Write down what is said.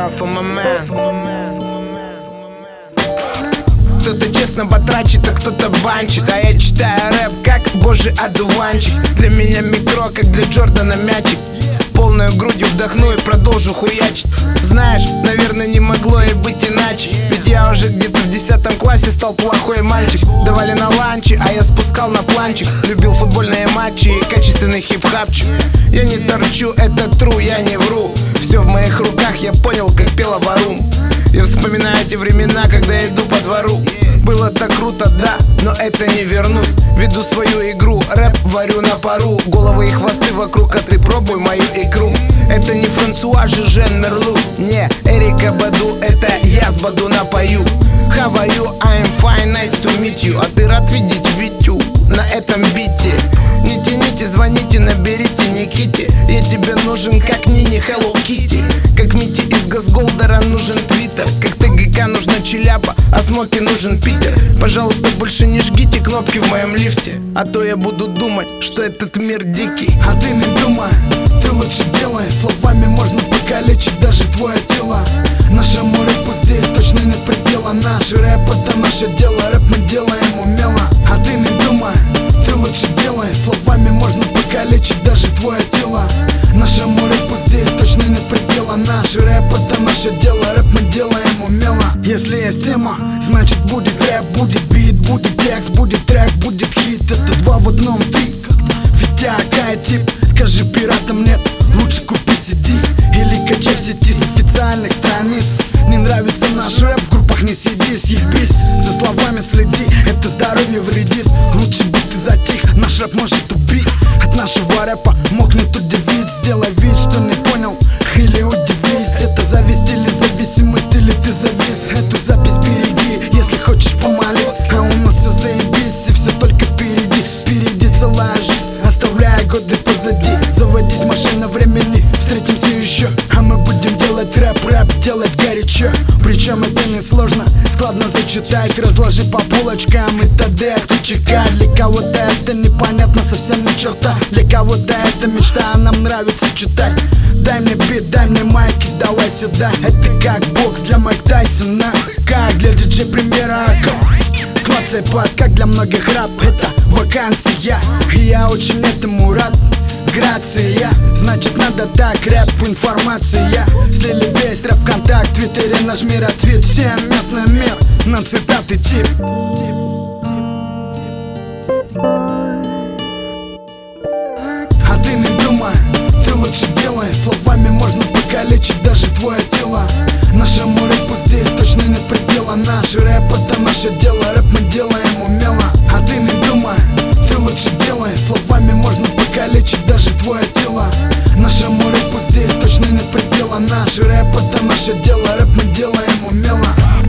for my man. Кто-то честно батрачит, а кто-то банчит. А я читаю рэп как божий одуванчик. Для меня микро, как для Джордана мячик. Полную грудью вдохну и продолжу хуячить. Знаешь, наверное, не могло и быть иначе. Ведь я уже где-то в 10 классе стал плохой мальчик. Давали на ланчи, а я спускал на планчик. Любил футбольные матчи и качественный хип-хапчик. Я не торчу, это true, я не вру. Все в моих руках, я понял, как пела Варум. Я вспоминаю эти времена, когда я иду по двору. Было так круто, да, но это не вернуть. Веду свою игру, рэп варю на пару. Головы и хвосты вокруг, а ты пробуй мою икру. Это не Франсуа Жижен Мерлу, не Эрика Баду, это я с Баду напою. How are you? I'm fine, nice to meet you. А ты рад видеть Витю на этом бите? Не тяните, звоните, наберите Никите. Я тебе нужен как Нини Hello Kitty. Как Мити из Газголдера нужен Твиттер. Как ТГК нужна Челяба, а Смоки нужен Питер. Пожалуйста, больше не жгите кнопки в моем лифте, а то я буду думать, что этот мир дикий. А ты не думай, ты лучше делай. Словами можно покалечить даже твое тело. Нашему рэпу здесь точно нет предела. Наш рэп это наше дело, рэп мы делаем умело. А ты не думай, ты лучше делай. Словами можно покалечить даже твое тело. Нашему рэпу здесь точно нет предела. Наш рэп это наше дело, рэп мы делаем умело. Если есть тема, значит будет рэп, будет бит, будет текст, будет трек, будет хит. Это два в одном, ты ведь я тип. Скажи пиратам нет, лучше купи CD или качай в сети с официальных страниц. Не нравится наш рэп, в группах не сиди, съебись. За словами следи, это здоровье вредит. Лучше бы ты затих, наш рэп может убить. От нашего рэпа мокнет удивить. Сделай вид, что не понял, или удивись. Это зависть или зависимость, или ты завис. Эту запись береги, если хочешь помолись. А у нас все заебись, и все только впереди. Впереди целая жизнь, оставляя годы позади. Заводись, машина времени, встретимся еще. А мы будем делать рэп, рэп делать горячо. Причем это не сложно, складно зачитать. Разложи по полочкам и т.д. Кто чекает, для кого-то это непонятно совсем ни черта. Для кого-то это мечта, а нам нравится читать. Дай мне бит, дай мне майки, давай сюда. Это как бокс для Майк Тайсона, как для диджей Премьера. Клацай под, как для многих рэп это вакансия. И я очень этому рад. Грация, значит надо так, рэп, информация. Слили весь рэп ВКонтакт, в Твиттере нажми ретвит. Всем местный мир на цитаты тип. А ты не думай, ты лучше делай. Словами можно покалечить даже твое тело. Нашему рэпу здесь точно нет предела. Наш рэп это наше дело, рэп мы делаем умело. А ты не думай, ты лучше делай. Словами можно покалечить даже твое тело. Нашему рэпу здесь точно нет предела. Наш рэп это наше дело, рэп мы делаем умело.